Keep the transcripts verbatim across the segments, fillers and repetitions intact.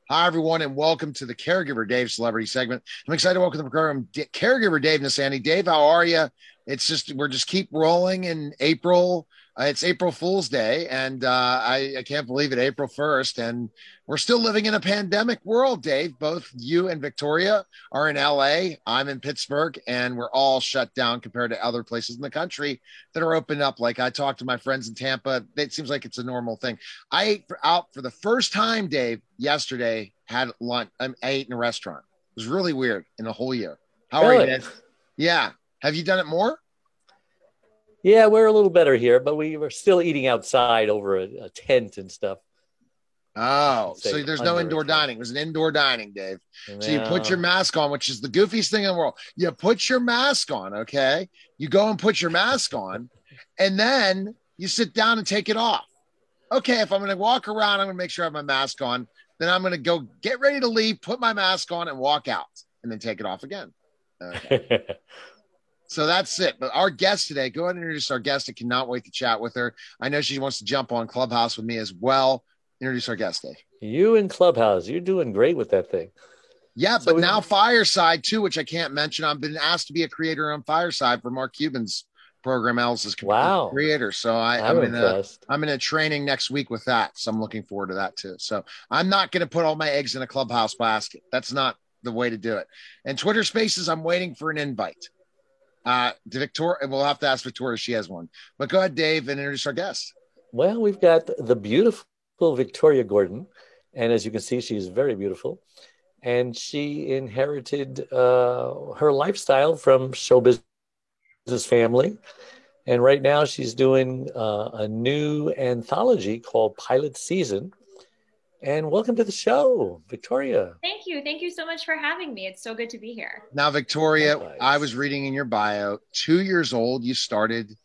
Hi, everyone, and welcome to the Caregiver Dave Celebrity segment. I'm excited to welcome to the program D- Caregiver Dave Nasani. Dave, how are you? It's just, we're just keep rolling in April. Uh, it's April Fool's Day, and uh, I, I can't believe it, April first. And we're still living in a pandemic world, Dave. Both you and Victoria are in L A. I'm in Pittsburgh, and we're all shut down compared to other places in the country that are open up. Like I talked to my friends in Tampa, it seems like it's a normal thing. I ate for, out for the first time, Dave, yesterday, had lunch. I ate in a restaurant. It was really weird in a whole year. How are you, Really? Dave? Yeah. Have you done it more? Yeah, we're a little better here, but we were still eating outside over a, a tent and stuff. I Oh, should so say there's no under a indoor tent. dining. It was an indoor dining, Dave. So you put your Yeah. mask on, which is the goofiest thing in the world. You put your mask on, okay? You go and put your mask on, and then you sit down and take it off. Okay, if I'm going to walk around, I'm going to make sure I have my mask on. Then I'm going to go get ready to leave, put my mask on, and walk out, and then take it off again. Okay. So that's it. But our guest today, go ahead and introduce our guest. I cannot wait to chat with her. I know she wants to jump on Clubhouse with me as well. Introduce our guest, Dave. You in Clubhouse, you're doing great with that thing. Yeah, So but we, now Fireside too, which I can't mention. I've been asked to be a creator on Fireside for Mark Cuban's program, Alice's wow, creator. So I, I'm I'm in a impressed. I'm in a training next week with that. So I'm looking forward to that too. So I'm not going to put all my eggs in a Clubhouse basket. That's not the way to do it. And Twitter Spaces, I'm waiting for an invite. Uh, to Victoria, we'll have to ask Victoria if she has one. But go ahead, Dave, and introduce our guest. Well, we've got the beautiful Victoria Gordon, and as you can see, she's very beautiful. And she inherited uh, her lifestyle from show business family. And right now, she's doing uh, a new anthology called Pilot Season. And welcome to the show, Victoria. Thank you. Thank you so much for having me. It's so good to be here. Now, Victoria, I was Likewise. reading in your bio, two years old, you started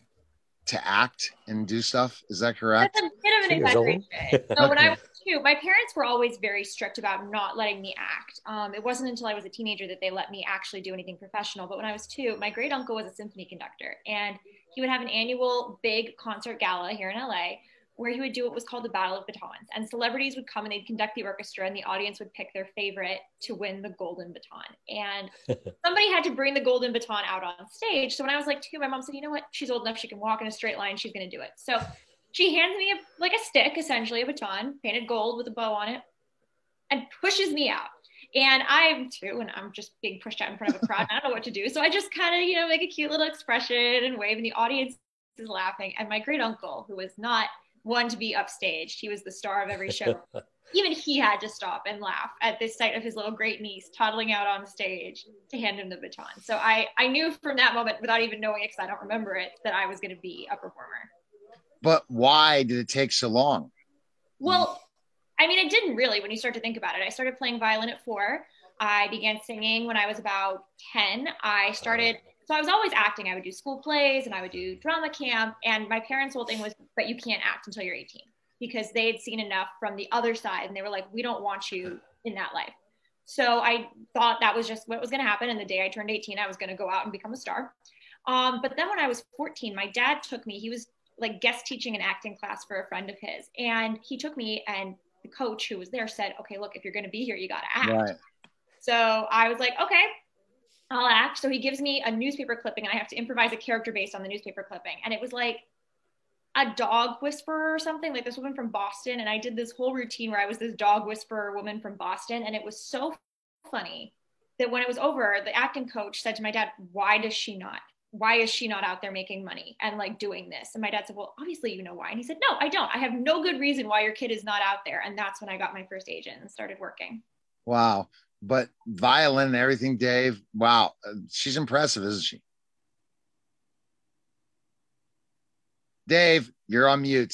to act and do stuff. Is that That's correct? a bit of an Two years old? exaggeration. So when I was two, my parents were always very strict about not letting me act. Um, it wasn't until I was a teenager that they let me actually do anything professional. But when I was two, my great uncle was a symphony conductor, and he would have an annual big concert gala here in L A where he would do what was called the Battle of Batons. And celebrities would come and they'd conduct the orchestra, and the audience would pick their favorite to win the golden baton. And somebody had to bring the golden baton out on stage. So when I was like two, my mom said, you know what? She's old enough. She can walk in a straight line. She's going to do it. So she hands me a, like a stick, essentially a baton, painted gold with a bow on it, and pushes me out. And I'm two, and I'm just being pushed out in front of a crowd. I don't know what to do. So I just kind of, you know, make a cute little expression and wave, and the audience is laughing. And my great uncle, who was not one to be upstaged, he was the star of every show. Even he had to stop and laugh at the sight of his little great niece toddling out on stage to hand him the baton. So I, I knew from that moment, without even knowing it, because I don't remember it, that I was going to be a performer. But why did it take so long? Well, I mean, it didn't really when you start to think about it. I started playing violin at four. I began singing when I was about ten. I started, so I was always acting. I would do school plays and I would do drama camp. And my parents' whole thing was, but you can't act until you're eighteen, because they had seen enough from the other side. And they were like, we don't want you in that life. So I thought that was just what was going to happen. And the day I turned eighteen, I was going to go out and become a star. Um, but then when I was fourteen, my dad took me, he was like guest teaching an acting class for a friend of his. And he took me, and the coach who was there said, okay, look, if you're going to be here, you got to act. Right. So I was like, okay, I'll act. So he gives me a newspaper clipping, and I have to improvise a character based on the newspaper clipping. And it was like a dog whisperer or something, like this woman from Boston. And I did this whole routine where I was this dog whisperer woman from Boston. And it was so funny that when it was over, the acting coach said to my dad, why does she not? Why is she not out there making money and like doing this? And my dad said, well, obviously you know why. And he said, no, I don't. I have no good reason why your kid is not out there. And that's when I got my first agent and started working. Wow. But violin and everything, Dave. Wow. She's impressive, isn't she? Dave, you're on mute.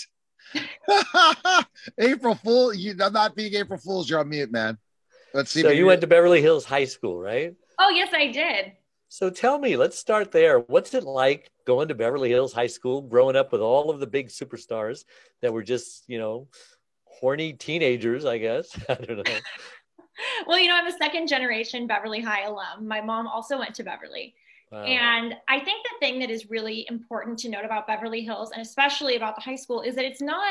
April Fool. You, I'm not being April Fools. You're on mute, man. Let's see. So if you went to Beverly Hills High School, right? Oh, yes, I did. So tell me, let's start there. What's it like going to Beverly Hills High School, growing up with all of the big superstars that were just, you know, horny teenagers, I guess? I don't know. Well, you know, I'm a second generation Beverly High alum. My mom also went to Beverly. Wow. And I think the thing that is really important to note about Beverly Hills, and especially about the high school, is that it's not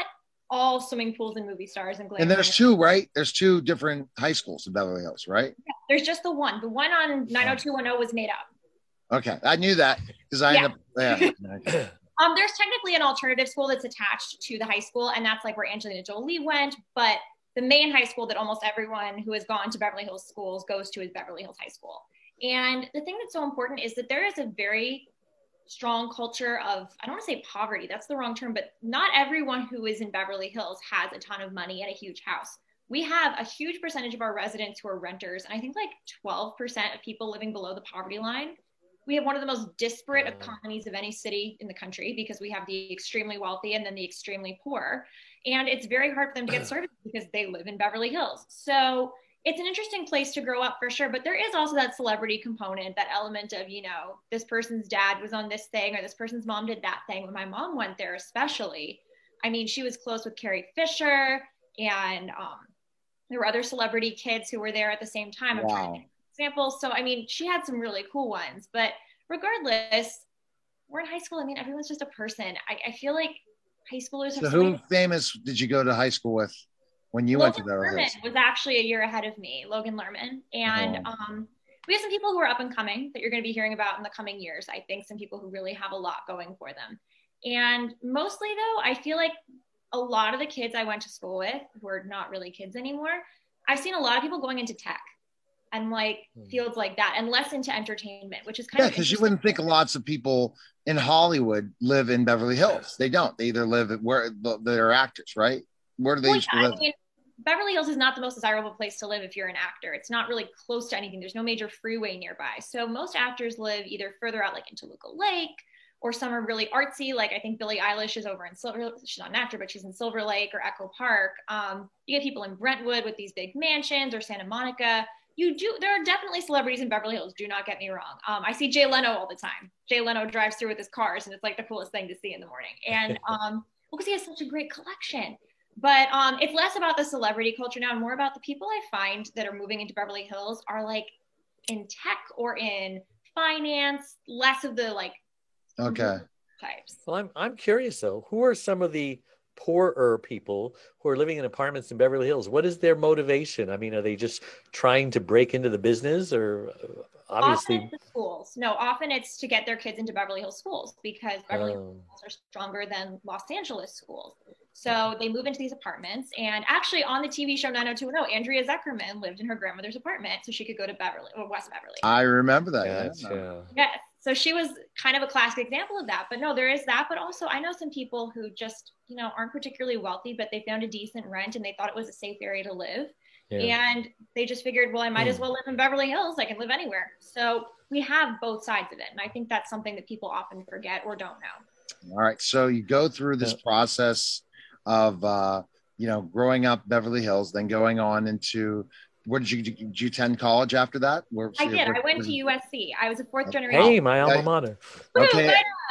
all swimming pools and movie stars and glamour. And there's two, right? There's two different high schools in Beverly Hills, right? Yeah, there's just the one. The one on nine oh two one oh was made up. Okay, I knew that because I yeah. ended up. Yeah. um, there's technically an alternative school that's attached to the high school, and that's like where Angelina Jolie went. But the main high school that almost everyone who has gone to Beverly Hills schools goes to is Beverly Hills High School. And the thing that's so important is that there is a very strong culture of, I don't want to say poverty, that's the wrong term, but not everyone who is in Beverly Hills has a ton of money and a huge house. We have a huge percentage of our residents who are renters, and I think like twelve percent of people living below the poverty line. We have one of the most disparate economies of any city in the country because we have the extremely wealthy and then the extremely poor. And it's very hard for them to get services because they live in Beverly Hills. So it's an interesting place to grow up for sure, but there is also that celebrity component, that element of, you know, this person's dad was on this thing or this person's mom did that thing. When my mom went there, especially, I mean, she was close with Carrie Fisher, and um, there were other celebrity kids who were there at the same time. I'm wow. trying to think of examples. So, I mean, she had some really cool ones, but regardless, we're in high school. I mean, everyone's just a person. I, I feel like high schoolers have so who many- famous did you go to high school with? When you Logan went to Beverly Hills? Was actually a year ahead of me, Logan Lerman. And oh. um, we have some people who are up and coming that you're going to be hearing about in the coming years. I think some people who really have a lot going for them. And mostly though, I feel like a lot of the kids I went to school with who are not really kids anymore, I've seen a lot of people going into tech and like hmm. fields like that, and less into entertainment, which is kind yeah, of because you wouldn't think lots of people in Hollywood live in Beverly Hills. They don't. They either live at where they're actors, right? Where do they well, used to yeah, live? I mean, Beverly Hills is not the most desirable place to live if you're an actor. It's not really close to anything. There's no major freeway nearby. So most actors live either further out, like in Toluca Lake, or some are really artsy. Like I think Billie Eilish is over in Silver, she's not an actor, but she's in Silver Lake or Echo Park. Um, you get people in Brentwood with these big mansions, or Santa Monica. You do, there are definitely celebrities in Beverly Hills, do not get me wrong. Um, I see Jay Leno all the time. Jay Leno drives through with his cars, and it's like the coolest thing to see in the morning. And um, well, because he has such a great collection. But um, it's less about the celebrity culture now and more about the people I find that are moving into Beverly Hills are like in tech or in finance, less of the like okay types. Well, I'm I'm curious though, who are some of the poorer people who are living in apartments in Beverly Hills? What is their motivation? I mean, are they just trying to break into the business, or obviously often it's the schools? No, often it's to get their kids into Beverly Hills schools because Beverly oh. Hills schools are stronger than Los Angeles schools. So they move into these apartments, and actually on the T V show nine oh two one oh, Andrea Zuckerman lived in her grandmother's apartment so she could go to Beverly or West Beverly. I remember that. Yes, yeah. yeah. Yes. So she was kind of a classic example of that. But no, there is that. But also I know some people who just, you know, aren't particularly wealthy, but they found a decent rent and they thought it was a safe area to live. Yeah. And they just figured, well, I might mm. as well live in Beverly Hills. I can live anywhere. So we have both sides of it. And I think that's something that people often forget or don't know. All right. So you go through this process of, uh, you know, growing up Beverly Hills, then going on into, where did you, did you attend college after that? Where, I did. Where, I went where, to U S C. I was a fourth generation. Hey, my alma mater. Okay.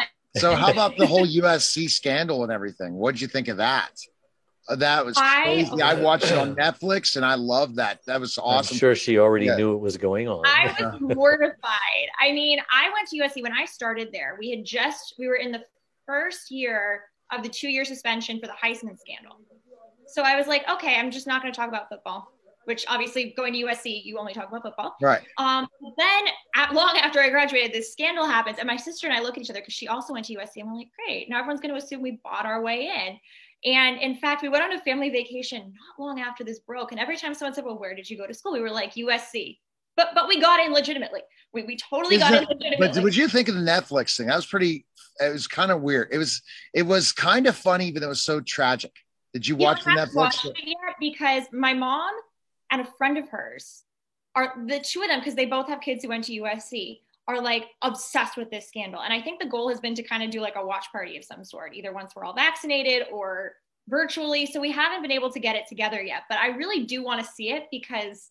So how about the whole U S C scandal and everything? What did you think of that? Uh, that was crazy. I, I watched it on Netflix and I loved that. That was awesome. I'm sure she already yeah. knew it was going on. I was mortified. I mean, I went to U S C when I started there. We had just, we were in the first year of the two-year suspension for the Heisman scandal. So I was like, okay, I'm just not going to talk about football, which obviously going to U S C, you only talk about football. Right. Um, then at, long after I graduated, this scandal happens, and my sister and I look at each other because she also went to U S C, and we're like, great, now everyone's going to assume we bought our way in. And in fact, we went on a family vacation not long after this broke, and every time someone said, well, where did you go to school? We were like, U S C. But but we got in legitimately. We we totally Is got that, in legitimately. But would you think of the Netflix thing? That was pretty, it was kind of weird. It was it was kind of funny, but it was so tragic. Did you watch the Netflix? Watched it yet because my mom and a friend of hers are the two of them, because they both have kids who went to U S C, are like obsessed with this scandal. And I think the goal has been to kind of do like a watch party of some sort, either once we're all vaccinated or virtually. So we haven't been able to get it together yet, but I really do want to see it because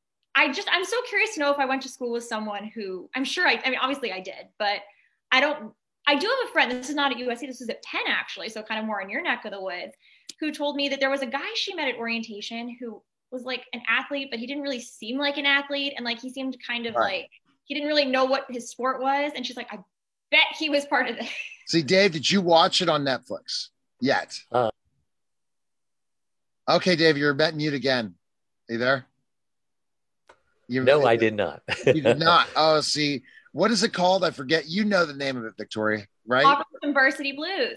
I just, I'm so curious to know if I went to school with someone who, I'm sure I, I mean, obviously I did, but I don't, I do have a friend, this is not at U S C, this is at Penn actually, so kind of more in your neck of the woods, who told me that there was a guy she met at orientation who was like an athlete, but he didn't really seem like an athlete. And like, he seemed kind of right. like, he didn't really know what his sport was. And she's like, I bet he was part of this. See, Dave, did you watch it on Netflix yet? Uh, Okay, Dave, you're bet mute again. Are you there? You, No, I did not. You did not. Oh, see, what is it called? I forget. You know the name of it, Victoria, right? Operation Varsity Blues.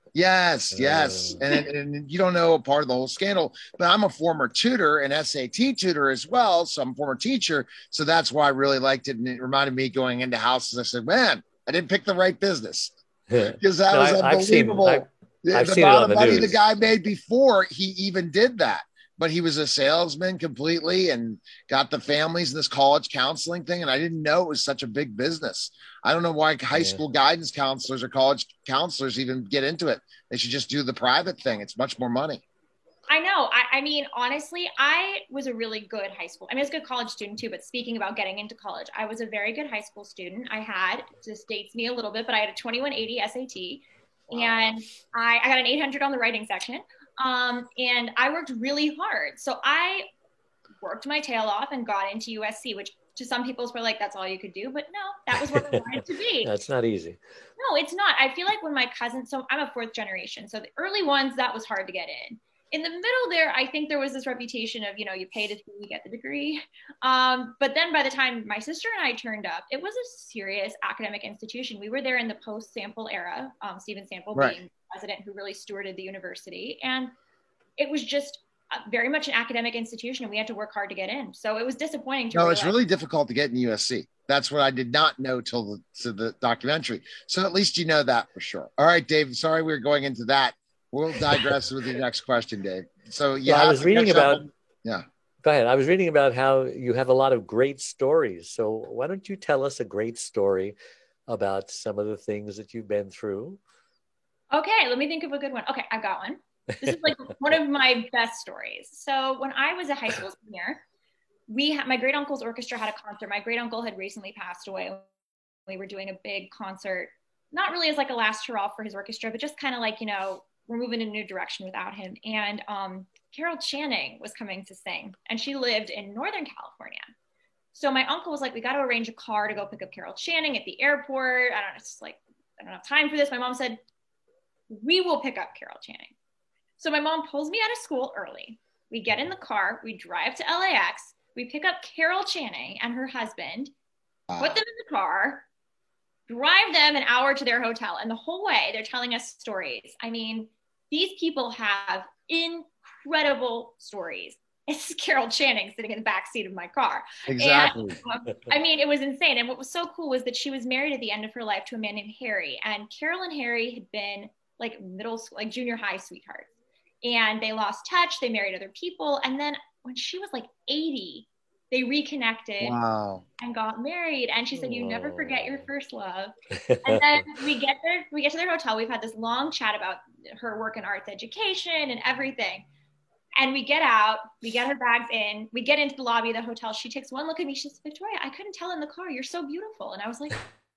Yes, yes. Uh, And, and you don't know a part of the whole scandal, but I'm a former tutor, an S A T tutor as well. So I'm a former teacher. So that's why I really liked it. And it reminded me going into houses. I said, man, I didn't pick the right business because that no, was I, I've seen, unbelievable. I've, the I've the seen it amount on of the money news. the guy made before he even did that. But he was a salesman completely and got the families in this college counseling thing. And I didn't know it was such a big business. I don't know why high Yeah. school guidance counselors or college counselors even get into it. They should just do the private thing. It's much more money. I know. I, I mean, honestly, I was a really good high school. I mean, I was a good college student too, but speaking about getting into college, I was a very good high school student. I had, this dates me a little bit, but I had a twenty-one eighty S A T. Wow. And I, I got an eight hundred on the writing section. Um, and I worked really hard. So I worked my tail off and got into U S C, which to some people were like, that's all you could do. But no, that was where I wanted to be. That's not easy. No, it's not. I feel like when my cousins, so I'm a fourth generation. So the early ones, that was hard to get in. In the middle there, I think there was this reputation of, you know, you pay to you get the degree. Um, but then by the time my sister and I turned up, it was a serious academic institution. We were there in the post-Sample era, um, Stephen Sample Right. being the president who really stewarded the university. And it was just very much an academic institution and we had to work hard to get in. So it was disappointing to No, realize. it's really difficult to get in U S C. That's what I did not know till the, to the documentary. So at least you know that for sure. All right, Dave, sorry we were going into that. We'll digress with the next question, Dave. So yeah, well, I was reading about, on, yeah. Go ahead. I was reading about how you have a lot of great stories. So why don't you tell us a great story about some of the things that you've been through? Okay, let me think of a good one. Okay, I've got one. This is like one of my best stories. So when I was a high school senior, we had, my great uncle's orchestra had a concert. My great uncle had recently passed away. We were doing a big concert, not really as like a last hurrah for his orchestra, but just kind of like, you know, we're moving in a new direction without him. And um, Carol Channing was coming to sing, and she lived in Northern California. So my uncle was like, we got to arrange a car to go pick up Carol Channing at the airport. I don't know, it's just like, I don't have time for this. My mom said, we will pick up Carol Channing. So my mom pulls me out of school early. We get in the car, we drive to L A X, we pick up Carol Channing and her husband, wow. put them in the car, drive them an hour to their hotel. And the whole way they're telling us stories. I mean, these people have incredible stories. It's Carol Channing sitting in the back seat of my car. Exactly. And, um, I mean, it was insane. And what was so cool was that she was married at the end of her life to a man named Harry. And Carol and Harry had been like middle school, like junior high sweethearts. And they lost touch. They married other people. And then when she was like eighty, they reconnected wow. and got married. And she said, you never forget your first love. And then we get there, we get to their hotel. We've had this long chat about her work in arts education and everything. And we get out, we get her bags in, we get into the lobby of the hotel. She takes one look at me. She says, Victoria, I couldn't tell in the car. You're so beautiful. And I was like,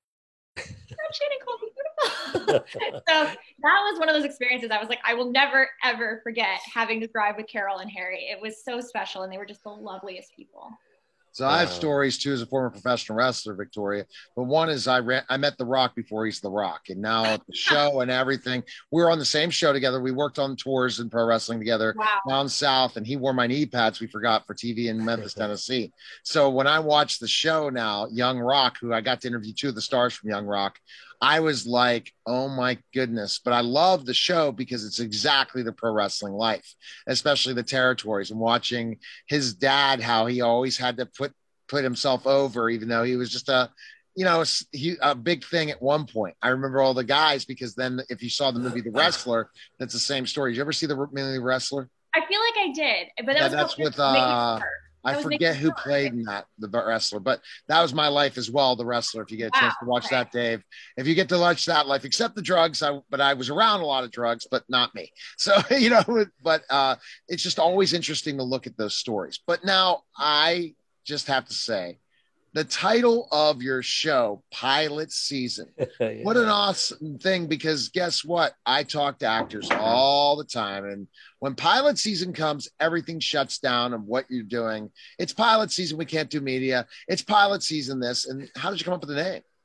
Channing called me beautiful. So that was one of those experiences. I was like, I will never, ever forget having to drive with Carol and Harry. It was so special. And they were just the loveliest people. So I have stories too as a former professional wrestler, Victoria. But one is I ran, I met The Rock before he's The Rock, and now at the show and everything, we were on the same show together. We worked on tours in pro wrestling together wow. down south, and he wore my knee pads we forgot for T V in Memphis, Tennessee. So when I watch the show now, Young Rock, who I got to interview two of the stars from Young Rock, I was like, oh my goodness. But I love the show because it's exactly the pro wrestling life, especially the territories, and watching his dad, how he always had to put, put himself over, even though he was just a, you know, he, a big thing at one point. I remember all the guys, because then if you saw the movie The Wrestler, that's the same story. Did you ever see the movie Wrestler? I feel like I did, but that yeah, was that's with, uh, I forget who played in that, the wrestler, but that was my life as well, The Wrestler. If you get a chance wow, to watch okay. that, Dave, if you get to watch that life, except the drugs, I, but I was around a lot of drugs, but not me. So, you know, but uh, it's just always interesting to look at those stories. But now I just have to say, the title of your show, Pilot Season, yeah. What an awesome thing, because guess what? I talk to actors all the time. And when pilot season comes, everything shuts down of what you're doing. It's pilot season. We can't do media. It's pilot season this. And how did you come up with the name?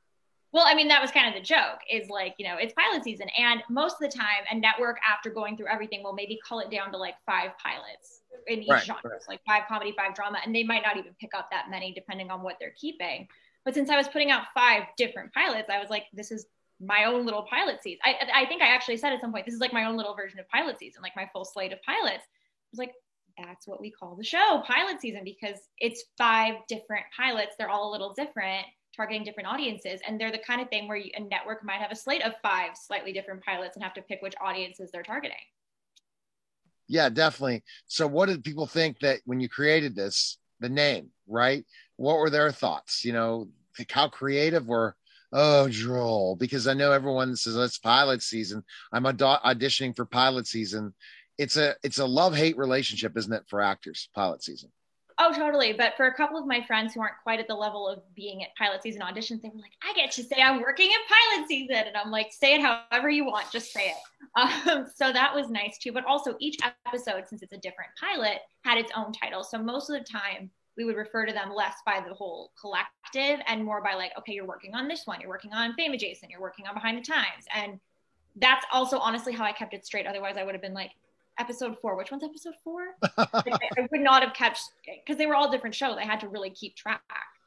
Well, I mean, that was kind of the joke is like, you know, it's pilot season. And most of the time, a network, after going through everything, will maybe cull it down to like five pilots in each Right, genre, right. like five comedy, five drama. And they might not even pick up that many depending on what they're keeping. But since I was putting out five different pilots, I was like, this is my own little pilot season. I, I think I actually said at some point, this is like my own little version of pilot season, like my full slate of pilots. I was like, that's what we call the show, pilot season, because it's five different pilots. They're all a little different, targeting different audiences. And they're the kind of thing where you, a network might have a slate of five slightly different pilots and have to pick which audiences they're targeting. Yeah, definitely. So what did people think that when you created this, the name, right? What were their thoughts? You know, like how creative or, oh, droll? Because I know everyone says it's pilot season. I'm auditioning for pilot season. It's a it's a love-hate relationship, isn't it, for actors, pilot season? Oh, totally. But for a couple of my friends who aren't quite at the level of being at pilot season auditions, they were like, I get to say I'm working at pilot season. And I'm like, say it however you want, just say it. Um, so that was nice too. But also each episode, since it's a different pilot, had its own title. So most of the time we would refer to them less by the whole collective and more by like, okay, you're working on this one. You're working on Fame Adjacent. You're working on Behind the Times. And that's also honestly how I kept it straight. Otherwise I would have been like, episode four. Which one's episode four? Like, I would not have kept, because they were all different shows. I had to really keep track.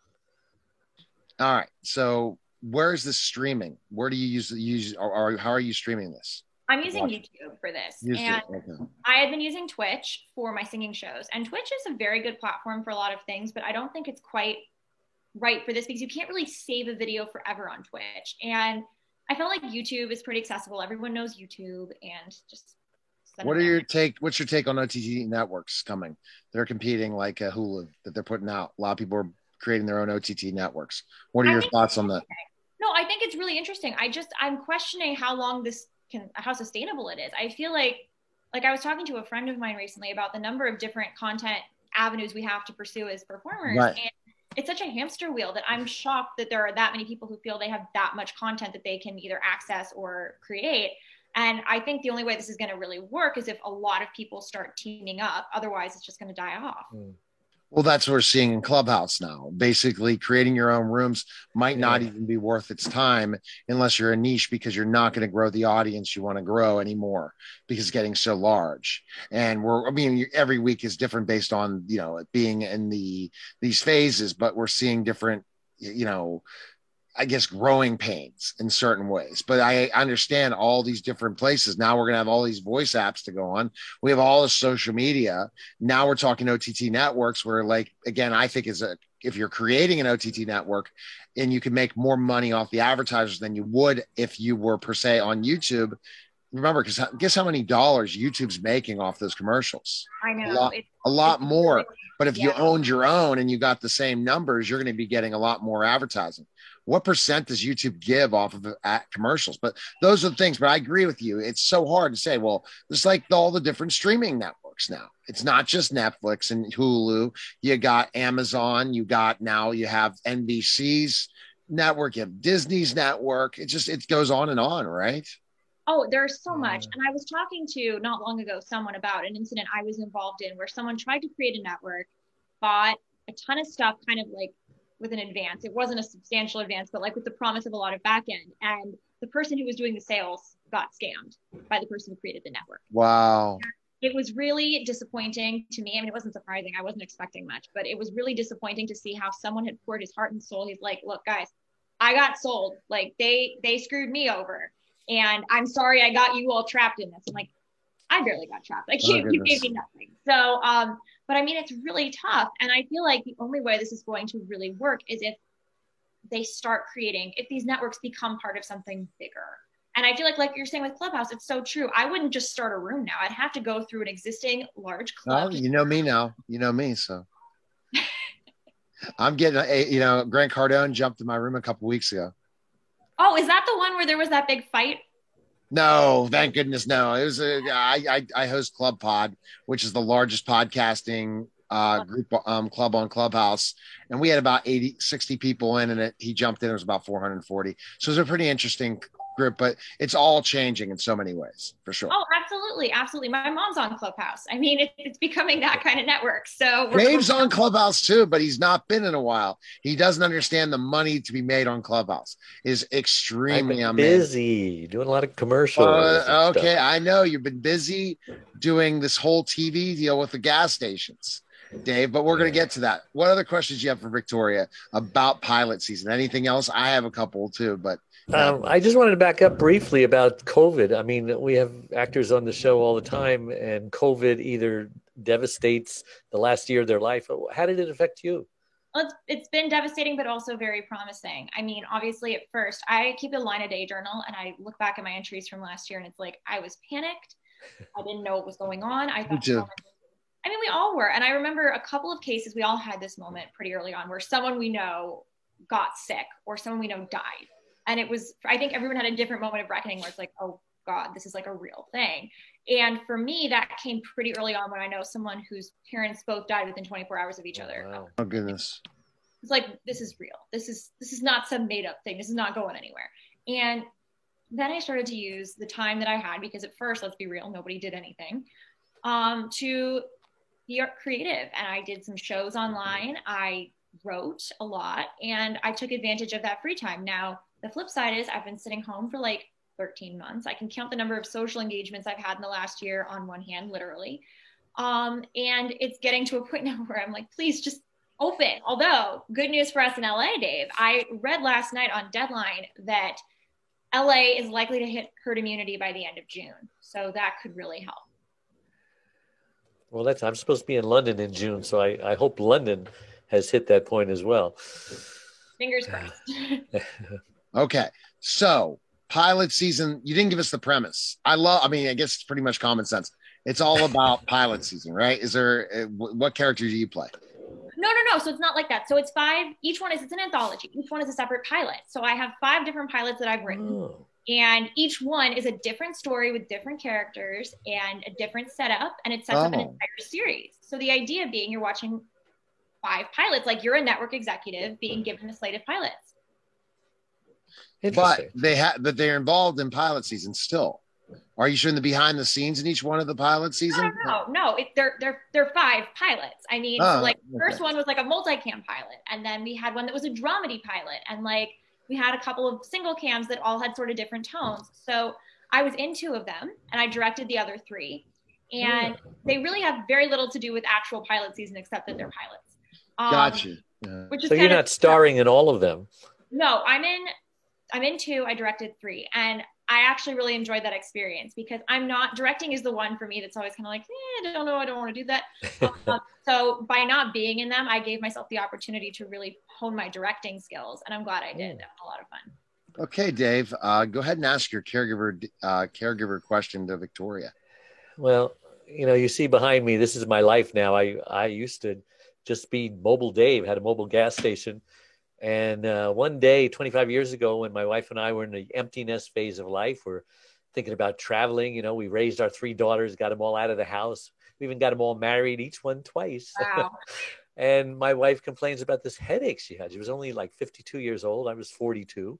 All right. So where is this streaming? Where do you use use or, or how are you streaming this? I'm using YouTube for this. Use and it. Okay. I had been using Twitch for my singing shows. And Twitch is a very good platform for a lot of things, but I don't think it's quite right for this because you can't really save a video forever on Twitch. And I felt like YouTube is pretty accessible. Everyone knows YouTube and just what are your take? What's your take on O T T networks coming? They're competing like a Hulu that they're putting out. A lot of people are creating their own O T T networks. What are your thoughts on that? No, I think it's really interesting. I just I'm questioning how long this can, how sustainable it is. I feel like, like I was talking to a friend of mine recently about the number of different content avenues we have to pursue as performers, right. And it's such a hamster wheel that I'm shocked that there are that many people who feel they have that much content that they can either access or create. And I think the only way this is going to really work is if a lot of people start teaming up. Otherwise, it's just going to die off. Well, that's what we're seeing in Clubhouse now. Basically, creating your own rooms might not Yeah. even be worth its time unless you're a niche because you're not going to grow the audience you want to grow anymore because it's getting so large. And we're, I mean, every week is different based on, you know, it being in the these phases, but we're seeing different, you know, I guess growing pains in certain ways, but I understand all these different places. Now we're going to have all these voice apps to go on. We have all the social media. Now we're talking O T T networks where, like, again, I think is a, if you're creating an O T T network and you can make more money off the advertisers than you would if you were per se on YouTube. Remember, because guess how many dollars YouTube's making off those commercials? I know. A lot, it's, a lot it's more. really, but if yeah. you owned your own and you got the same numbers, you're going to be getting a lot more advertising. What percent does YouTube give off of at commercials? But those are the things. But I agree with you. It's so hard to say, well, it's like all the different streaming networks now. It's not just Netflix and Hulu. You got Amazon. You got now you have N B C's network. You have Disney's network. It just, it goes on and on, right? Oh, there's so much. And I was talking to not long ago someone about an incident I was involved in where someone tried to create a network, bought a ton of stuff kind of like with an advance. It wasn't a substantial advance, but like with the promise of a lot of back end. And the person who was doing the sales got scammed by the person who created the network. Wow. It was really disappointing to me. I mean, it wasn't surprising. I wasn't expecting much, but it was really disappointing to see how someone had poured his heart and soul. He's like, look, guys, I got sold. Like they, they screwed me over. And I'm sorry I got you all trapped in this. I'm like, I barely got trapped. Like you, you gave me nothing. So, um, but I mean, it's really tough. And I feel like the only way this is going to really work is if they start creating, if these networks become part of something bigger. And I feel like, like you're saying with Clubhouse, it's so true. I wouldn't just start a room now. I'd have to go through an existing large club. Oh, you know me now. You know me. So I'm getting a, you know, Grant Cardone jumped in my room a couple weeks ago. Oh, is that the one where there was that big fight? No, thank goodness. No, it was a, I, I, I host Club Pod, which is the largest podcasting uh, group um, club on Clubhouse. And we had about eighty, sixty people in, and it, he jumped in. It was about four hundred forty. So it was a pretty interesting group, but it's all changing in so many ways, for sure. Oh, absolutely. Absolutely. My mom's on Clubhouse. I mean, it, it's becoming that kind of network. So we're, Dave's we're- on Clubhouse too, but he's not been in a while. He doesn't understand the money to be made on Clubhouse is extremely I'm amazing. busy doing a lot of commercials. Uh, okay, stuff. I know you've been busy doing this whole T V deal with the gas stations, Dave, but we're going to get to that. What other questions do you have for Victoria about pilot season? Anything else? I have a couple too, but Um, I just wanted to back up briefly about COVID. I mean, we have actors on the show all the time, and COVID either devastates the last year of their life. How did it affect you? Well, it's, it's been devastating, but also very promising. I mean, obviously, at first, I keep a line a day journal, and I look back at my entries from last year, and it's like I was panicked. I didn't know what was going on. I thought, oh, I mean, we all were. And I remember a couple of cases, we all had this moment pretty early on where someone we know got sick or someone we know died. And it was, I think everyone had a different moment of reckoning where it's like, oh God, this is like a real thing. And for me, that came pretty early on when I know someone whose parents both died within twenty-four hours of each other. Wow. oh goodness. It's like, this is real. This is, this is not some made up thing. This is not going anywhere. And then I started to use the time that I had, because at first, let's be real, nobody did anything, um, to be creative. And I did some shows online. I wrote a lot, and I took advantage of that free time. Now, the flip side is I've been sitting home for like thirteen months. I can count the number of social engagements I've had in the last year on one hand, literally. Um, and it's getting to a point now where I'm like, please just open. Although, good news for us in L A, Dave, I read last night on Deadline that L A is likely to hit herd immunity by the end of June. So that could really help. Well, that's, I'm supposed to be in London in June, so I, I hope London has hit that point as well. Fingers crossed. Okay, so pilot season, you didn't give us the premise. I love, I mean, I guess it's pretty much common sense. It's all about pilot season, right? Is there, uh, what character do you play? No, no, no. So it's not like that. So it's five, each one is, it's an anthology. Each one is a separate pilot. So I have five different pilots that I've written. Oh. And each one is a different story with different characters and a different setup. And it sets Oh. up an entire series. So the idea being you're watching five pilots, like you're a network executive being given a slate of pilots. But Interesting. they have, but they're involved in pilot season still. Are you showing the behind the scenes in each one of the pilot season? No, no, no. It, they're they're they're five pilots. I mean, Oh, so like the okay. first one was like a multicam pilot, and then we had one that was a dramedy pilot, and like we had a couple of single cams that all had sort of different tones. So I was in two of them, and I directed the other three, and Yeah. they really have very little to do with actual pilot season except that they're pilots. Um, Gotcha. Yeah. Which is So you're kind of- not starring in all of them. No, I'm in. I'm in two. I directed three, and I actually really enjoyed that experience because I'm not directing is the one for me that's always kind of like, eh, I don't know, I don't want to do that. um, so by not being in them, I gave myself the opportunity to really hone my directing skills, and I'm glad I did. That was a lot of fun. Okay, Dave, uh, go ahead and ask your caregiver uh, caregiver question to Victoria. Well, you know, you see behind me, this is my life now. I, I used to just be Mobile Dave, had a mobile gas station. And uh, one day, twenty-five years ago, when my wife and I were in the empty nest phase of life, we're thinking about traveling. You know, we raised our three daughters, got them all out of the house. We even got them all married, each one twice. Wow. And my wife complains about this headache she had. She was only like fifty-two years old. I was forty-two.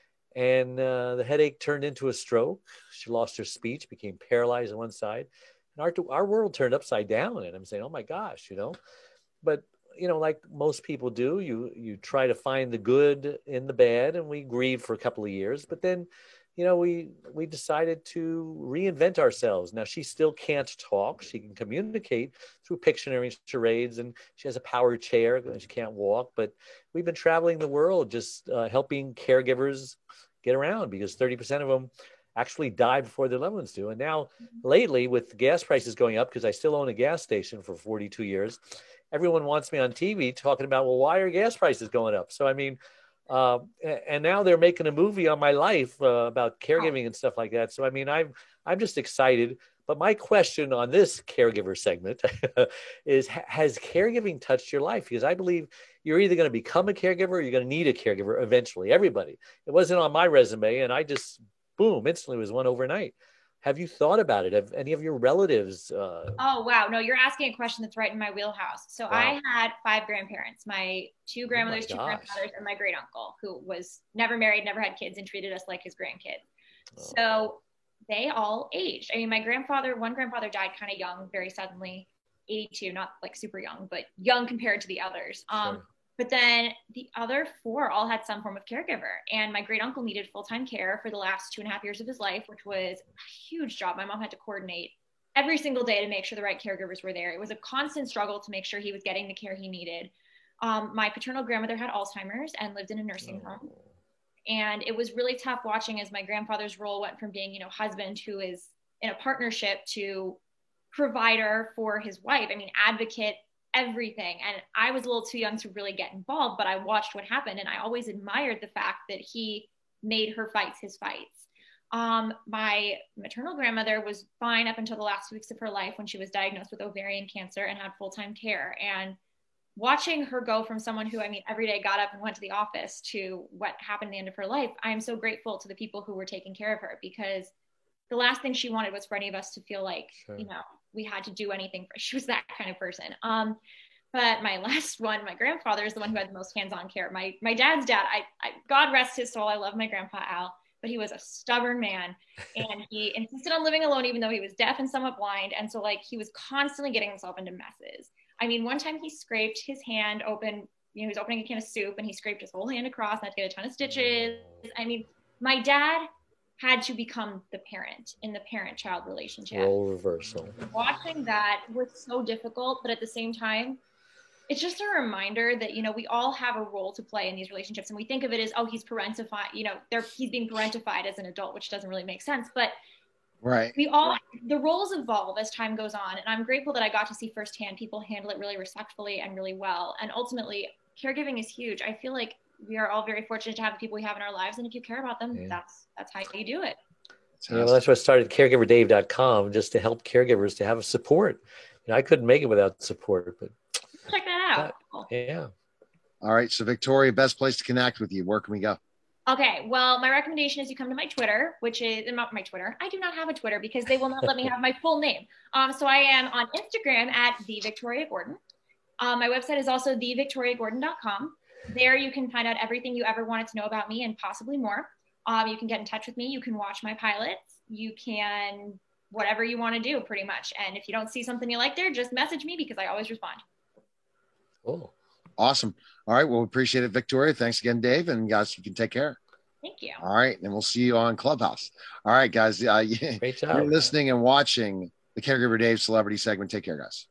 And uh, the headache turned into a stroke. She lost her speech, became paralyzed on one side. And our, our world turned upside down. And I'm saying, oh my gosh, you know. But you know, like most people do, you you try to find the good in the bad, and we grieved for a couple of years. But then, you know, we we decided to reinvent ourselves. Now, she still can't talk. She can communicate through Pictionary and charades, and she has a power chair. She can't walk. But we've been traveling the world just uh, helping caregivers get around, because thirty percent of them actually die before their loved ones do. And now, lately, with gas prices going up, because I still own a gas station for forty-two years, everyone wants me on T V talking about, well, why are gas prices going up? So, I mean, uh, and now they're making a movie on my life uh, about caregiving and stuff like that. So, I mean, I'm, I'm just excited. But my question on this caregiver segment is, has caregiving touched your life? Because I believe you're either going to become a caregiver or you're going to need a caregiver eventually, everybody. It wasn't on my resume, and I just, boom, instantly was one overnight. Have you thought about it? Have any of your relatives? Uh... Oh, wow. No, you're asking a question that's right in my wheelhouse. So Wow. I had five grandparents, my two grandmothers, Oh two my gosh. grandfathers, and my great uncle, who was never married, never had kids, and treated us like his grandkids. So they all aged. I mean, my grandfather, one grandfather died kind of young, very suddenly, eighty-two, not like super young, but young compared to the others. Um, Sure. But then the other four all had some form of caregiver. And my great uncle needed full-time care for the last two and a half years of his life, which was a huge job. My mom had to coordinate every single day to make sure the right caregivers were there. It was a constant struggle to make sure he was getting the care he needed. Um, my paternal grandmother had Alzheimer's and lived in a nursing home. And it was really tough watching as my grandfather's role went from being, you know, husband who is in a partnership to provider for his wife. I mean, advocate, everything. And I was a little too young to really get involved, but I watched what happened. And I always admired the fact that he made her fights his fights. Um, my maternal grandmother was fine up until the last weeks of her life when she was diagnosed with ovarian cancer and had full-time care. And watching her go from someone who, I mean, every day got up and went to the office to what happened at the end of her life, I'm so grateful to the people who were taking care of her, because the last thing she wanted was for any of us to feel like, sure, you know, we had to do anything for her. She was that kind of person. Um, but my last one, my grandfather is the one who had the most hands-on care. My my dad's dad, I, I God rest his soul, I love my grandpa Al, but he was a stubborn man, and he insisted on living alone even though he was deaf and somewhat blind. And so like he was constantly getting himself into messes. I mean, one time he scraped his hand open, you know, he was opening a can of soup and he scraped his whole hand across and had to get a ton of stitches. I mean, my dad had to become the parent in the parent-child relationship. Role reversal. Watching that was so difficult, but at the same time, it's just a reminder that, you know, we all have a role to play in these relationships. And we think of it as, oh, he's parentified, you know, they're, he's being parentified as an adult, which doesn't really make sense. But right, we all, the roles evolve as time goes on. And I'm grateful that I got to see firsthand people handle it really respectfully and really well. And ultimately, caregiving is huge. I feel like we are all very fortunate to have the people we have in our lives. And if you care about them, yeah. that's that's how you do it. Yeah, well, that's why I started caregiver dave dot com, just to help caregivers to have support. You know, I couldn't make it without support, but check that out. Uh, yeah. All right. So Victoria, best place to connect with you. Where can we go? Okay. Well, my recommendation is you come to my Twitter, which is not my Twitter. I do not have a Twitter because they will not let me have my full name. Um, so I am on Instagram at the Victoria Gordon. Um, my website is also the victoria gordon dot com. There you can find out everything you ever wanted to know about me and possibly more. Um, you can get in touch with me. You can watch my pilots. You can, whatever you want to do pretty much. And if you don't see something you like there, just message me because I always respond. Oh, awesome. All right. Well, we appreciate it, Victoria. Thanks again, Dave. And guys, you can take care. Thank you. All right. And we'll see you on Clubhouse. All right, guys. Uh, Great job. You're listening and watching the Caregiver Dave Celebrity segment. Take care, guys.